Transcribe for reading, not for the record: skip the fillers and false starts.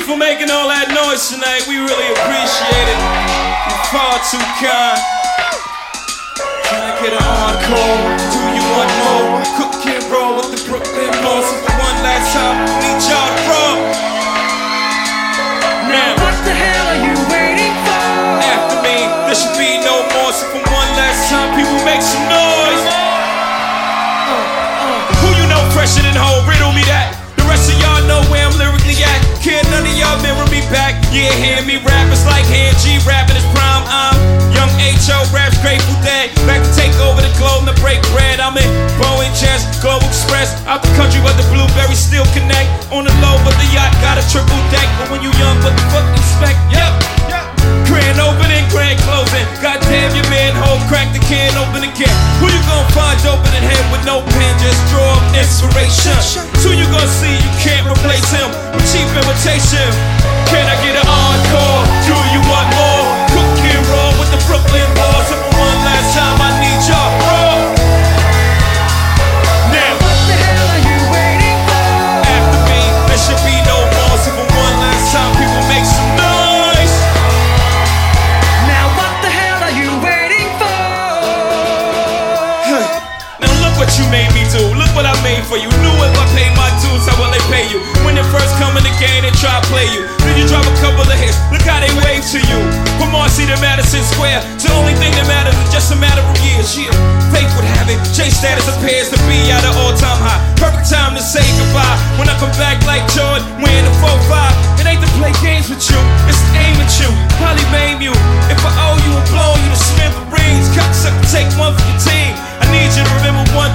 for making all that noise tonight. We really appreciate it. You're far too kind. Can I get an encore? Do you want more? Cook and roll with the Brooklyn Boys. For one last time, need y'all to roll. Now, what the hell are you waiting for? After me, there should be no more. So for one last time, people make some noise. Who you know fresher than Ho? Riddle me that. The rest of y'all know where I'm lyrically at. Can't none of y'all mirror me back. Yeah, hear me rap, it's like Hand G rapping his prime. I'm Young H.O. raps Grateful Dead. Back to take over the globe and break bread. I'm in Boeing Jets, Global Express. Out the country but the blueberries still connect. On the low but the yacht got a triple deck. But when you young, what the fuck you expect? Yep. Grand opening, grand closing. Goddamn your manhole, crack the can open again. Who you gonna find open in head with no pen? Just draw up inspiration. Who you gonna see? You can't replace him with cheap imitation. Can I get an encore? Do you want more? Cook and roll with the Brooklyn Boys. So for one last time, I need y'all roll. Now, What the hell are you waiting for? after me, there should be no more. So for one last time, people make some noise. Now what the hell are you waiting for? Now look what you made me do. Look what I made for you. Knew if I paid my dues, how will they pay you? When they first come in the game, they try to play you. Then you drop a couple of hits. Look how they wave to you. From Marcy to Madison Square, the only thing that matters is just a matter of years. Yeah, fate would have it. J status appears to be at an all-time high. Perfect time to say goodbye. When I come back like Jordan, wearing the 4-5. It ain't to play games with you, it's to aim at you. Probably maim you. If I owe you and blow you to smithereens, cocksucker, take one for your team. I need you to remember one